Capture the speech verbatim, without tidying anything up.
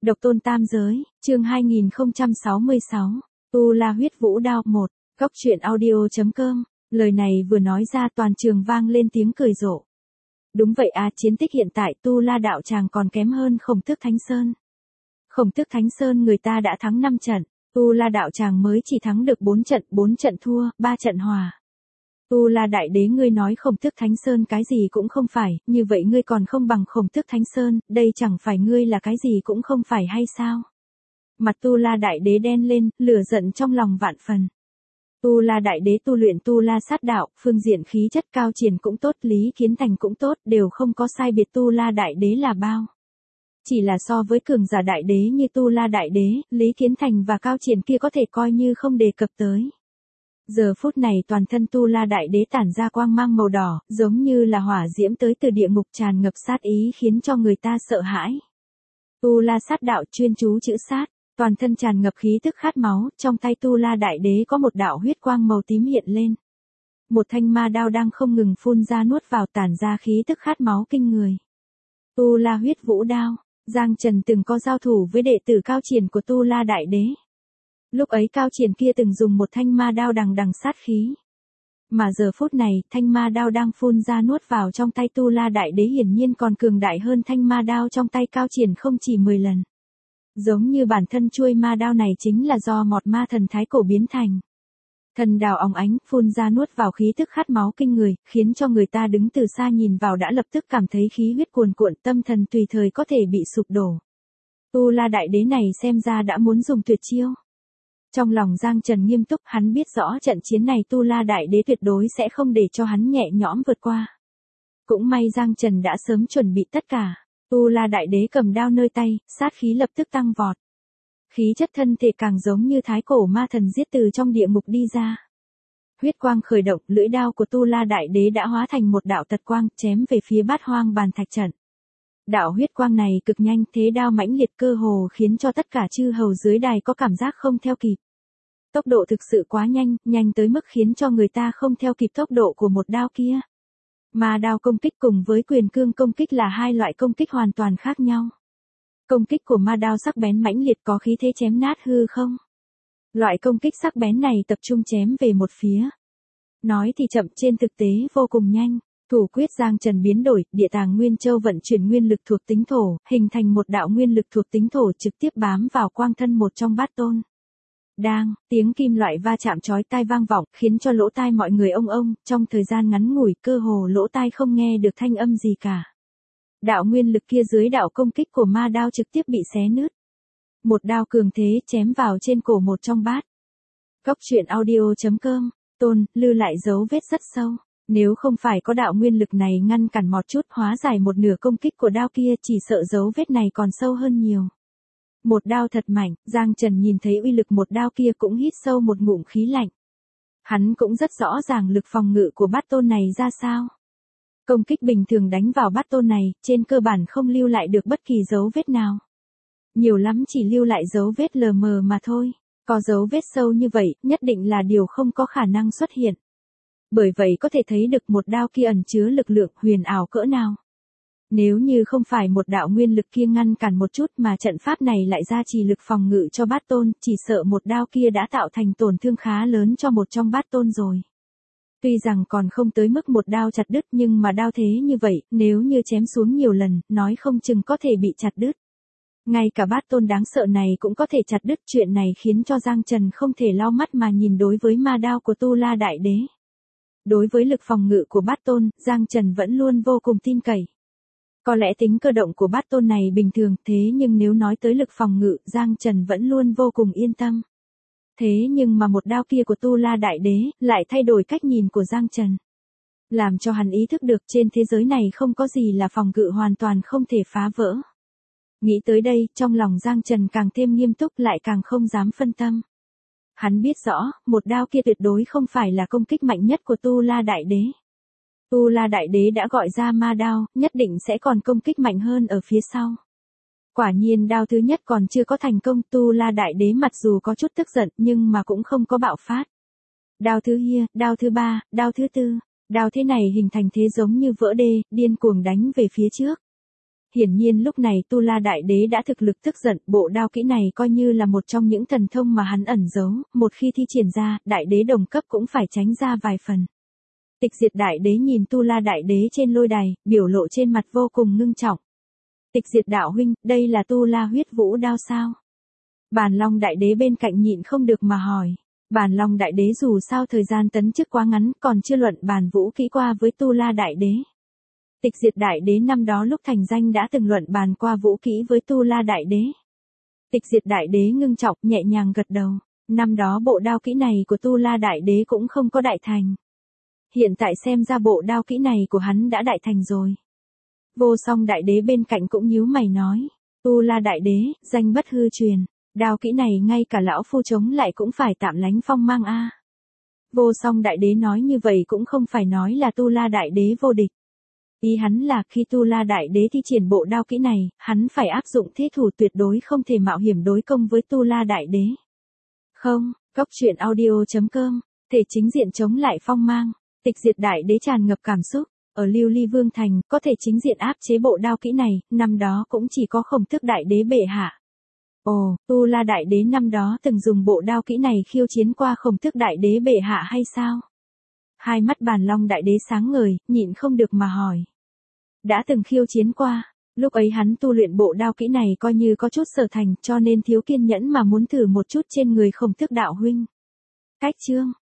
Độc tôn tam giới, chương hai nghìn không trăm sáu mươi sáu, Tu La huyết vũ đao một, góc truyện audio.com, lời này vừa nói ra toàn trường vang lên tiếng cười rộ. Đúng vậy à, chiến tích hiện tại Tu La đạo tràng còn kém hơn Khổng Tước Thánh Sơn. Khổng Tước Thánh Sơn người ta đã thắng năm trận, Tu La đạo tràng mới chỉ thắng được bốn trận, bốn trận thua, ba trận hòa. Tu La đại đế ngươi nói Khổng Tước Thánh Sơn cái gì cũng không phải, như vậy ngươi còn không bằng Khổng Tước Thánh Sơn, đây chẳng phải ngươi là cái gì cũng không phải hay sao? Mặt Tu La đại đế đen lên, lửa giận trong lòng vạn phần. Tu La đại đế tu luyện Tu La sát đạo, phương diện khí chất cao triển cũng tốt, Lý Kiến Thành cũng tốt, đều không có sai biệt Tu La đại đế là bao. Chỉ là so với cường giả đại đế như Tu La đại đế, Lý Kiến Thành và cao triển kia có thể coi như không đề cập tới. Giờ phút này toàn thân Tu La đại đế tản ra quang mang màu đỏ, giống như là hỏa diễm tới từ địa ngục tràn ngập sát ý khiến cho người ta sợ hãi. Tu La sát đạo chuyên chú chữ sát, toàn thân tràn ngập khí tức khát máu, trong tay Tu La đại đế có một đạo huyết quang màu tím hiện lên. Một thanh ma đao đang không ngừng phun ra nuốt vào tản ra khí tức khát máu kinh người. Tu La huyết vũ đao, Giang Trần từng có giao thủ với đệ tử cao triển của Tu La đại đế. Lúc ấy cao triển kia từng dùng một thanh ma đao đằng đằng sát khí. Mà giờ phút này, thanh ma đao đang phun ra nuốt vào trong tay Tu La đại đế hiển nhiên còn cường đại hơn thanh ma đao trong tay cao triển không chỉ mười lần. Giống như bản thân chuôi ma đao này chính là do một ma thần thái cổ biến thành. Thần đào óng ánh, phun ra nuốt vào khí tức khát máu kinh người, khiến cho người ta đứng từ xa nhìn vào đã lập tức cảm thấy khí huyết cuồn cuộn, tâm thần tùy thời có thể bị sụp đổ. Tu La đại đế này xem ra đã muốn dùng tuyệt chiêu. Trong lòng Giang Trần nghiêm túc, hắn biết rõ trận chiến này Tu La đại đế tuyệt đối sẽ không để cho hắn nhẹ nhõm vượt qua. Cũng may Giang Trần đã sớm chuẩn bị tất cả. Tu La đại đế cầm đao nơi tay, sát khí lập tức tăng vọt. Khí chất thân thể càng giống như thái cổ ma thần giết từ trong địa ngục đi ra. Huyết quang khởi động, lưỡi đao của Tu La đại đế đã hóa thành một đạo tật quang, chém về phía Bát Hoang Bàn Thạch trận. Đạo huyết quang này cực nhanh, thế đao mãnh liệt cơ hồ khiến cho tất cả chư hầu dưới đài có cảm giác không theo kịp. Tốc độ thực sự quá nhanh, nhanh tới mức khiến cho người ta không theo kịp tốc độ của một đao kia. Ma đao công kích cùng với quyền cương công kích là hai loại công kích hoàn toàn khác nhau. Công kích của ma đao sắc bén mãnh liệt có khí thế chém nát hư không. Loại công kích sắc bén này tập trung chém về một phía. Nói thì chậm trên thực tế vô cùng nhanh. Thủ quyết Giang Trần biến đổi, địa tàng Nguyên Châu vận chuyển nguyên lực thuộc tính thổ, hình thành một đạo nguyên lực thuộc tính thổ trực tiếp bám vào quang thân một trong bát tôn. Đang, tiếng kim loại va chạm chói tai vang vọng, khiến cho lỗ tai mọi người ông ông, trong thời gian ngắn ngủi cơ hồ lỗ tai không nghe được thanh âm gì cả. Đạo nguyên lực kia dưới đạo công kích của ma đao trực tiếp bị xé nứt. Một đao cường thế chém vào trên cổ một trong bát. Góc truyện audio.com, Tôn, lưu lại dấu vết rất sâu. Nếu không phải có đạo nguyên lực này ngăn cản một chút hóa giải một nửa công kích của đao kia chỉ sợ dấu vết này còn sâu hơn nhiều. Một đao thật mạnh, Giang Trần nhìn thấy uy lực một đao kia cũng hít sâu một ngụm khí lạnh. Hắn cũng rất rõ ràng lực phòng ngự của bát tôn này ra sao. Công kích bình thường đánh vào bát tôn này, trên cơ bản không lưu lại được bất kỳ dấu vết nào. Nhiều lắm chỉ lưu lại dấu vết lờ mờ mà thôi. Có dấu vết sâu như vậy, nhất định là điều không có khả năng xuất hiện. Bởi vậy có thể thấy được một đao kia ẩn chứa lực lượng huyền ảo cỡ nào. Nếu như không phải một đạo nguyên lực kia ngăn cản một chút mà trận pháp này lại ra trì lực phòng ngự cho bát tôn, chỉ sợ một đao kia đã tạo thành tổn thương khá lớn cho một trong bát tôn rồi. Tuy rằng còn không tới mức một đao chặt đứt nhưng mà đao thế như vậy, nếu như chém xuống nhiều lần, nói không chừng có thể bị chặt đứt. Ngay cả bát tôn đáng sợ này cũng có thể chặt đứt, chuyện này khiến cho Giang Trần không thể lau mắt mà nhìn đối với ma đao của Tu La đại đế. Đối với lực phòng ngự của bát tôn, Giang Trần vẫn luôn vô cùng tin cậy. Có lẽ tính cơ động của bát tôn này bình thường, thế nhưng nếu nói tới lực phòng ngự, Giang Trần vẫn luôn vô cùng yên tâm. Thế nhưng mà một đao kia của Tu La đại đế, lại thay đổi cách nhìn của Giang Trần. Làm cho hắn ý thức được trên thế giới này không có gì là phòng ngự hoàn toàn không thể phá vỡ. Nghĩ tới đây, trong lòng Giang Trần càng thêm nghiêm túc lại càng không dám phân tâm. Hắn biết rõ, một đao kia tuyệt đối không phải là công kích mạnh nhất của Tu La đại đế. Tu La đại đế đã gọi ra ma đao, nhất định sẽ còn công kích mạnh hơn ở phía sau. Quả nhiên đao thứ nhất còn chưa có thành công, Tu La đại đế mặc dù có chút tức giận nhưng mà cũng không có bạo phát. Đao thứ hai, đao thứ ba, đao thứ tư, đao thế này hình thành thế giống như vỡ đê, điên cuồng đánh về phía trước. Hiển nhiên lúc này Tu La Đại Đế đã thực lực tức giận, bộ đao kỹ này coi như là một trong những thần thông mà hắn ẩn giấu, một khi thi triển ra, Đại Đế đồng cấp cũng phải tránh ra vài phần. Tịch Diệt Đại Đế nhìn Tu La Đại Đế trên lôi đài, biểu lộ trên mặt vô cùng ngưng trọng. Tịch Diệt đạo huynh, đây là Tu La huyết vũ đao sao? Bàn Long Đại Đế bên cạnh nhịn không được mà hỏi. Bàn Long Đại Đế dù sao thời gian tấn chức quá ngắn, còn chưa luận bàn vũ kỹ qua với Tu La Đại Đế. Tịch Diệt Đại Đế năm đó lúc thành danh đã từng luận bàn qua vũ kỹ với Tu La Đại Đế. Tịch Diệt Đại Đế ngưng trọng nhẹ nhàng gật đầu. Năm đó bộ đao kỹ này của Tu La Đại Đế cũng không có đại thành. Hiện tại xem ra bộ đao kỹ này của hắn đã đại thành rồi. Vô Song Đại Đế bên cạnh cũng nhíu mày nói. Tu La Đại Đế, danh bất hư truyền. Đao kỹ này ngay cả lão phu chống lại cũng phải tạm lánh phong mang a. Vô Song Đại Đế nói như vậy cũng không phải nói là Tu La Đại Đế vô địch. Ý hắn là khi Tu La Đại Đế thi triển bộ đao kỹ này, hắn phải áp dụng thế thủ tuyệt đối không thể mạo hiểm đối công với Tu La Đại Đế. Không, Cốc truyện audio chấm com, thể chính diện chống lại phong mang, Tịch Diệt Đại Đế tràn ngập cảm xúc, ở Lưu Ly Vương Thành, có thể chính diện áp chế bộ đao kỹ này, năm đó cũng chỉ có Khổng Tước Đại Đế bệ hạ. Ồ, Tu La Đại Đế năm đó từng dùng bộ đao kỹ này khiêu chiến qua Khổng Tước Đại Đế bệ hạ hay sao? Hai mắt Bàn Long Đại Đế sáng ngời, nhịn không được mà hỏi. Đã từng khiêu chiến qua, lúc ấy hắn tu luyện bộ đao kỹ này coi như có chút sở thành cho nên thiếu kiên nhẫn mà muốn thử một chút trên người Khổng Tước đạo huynh. Cách chương,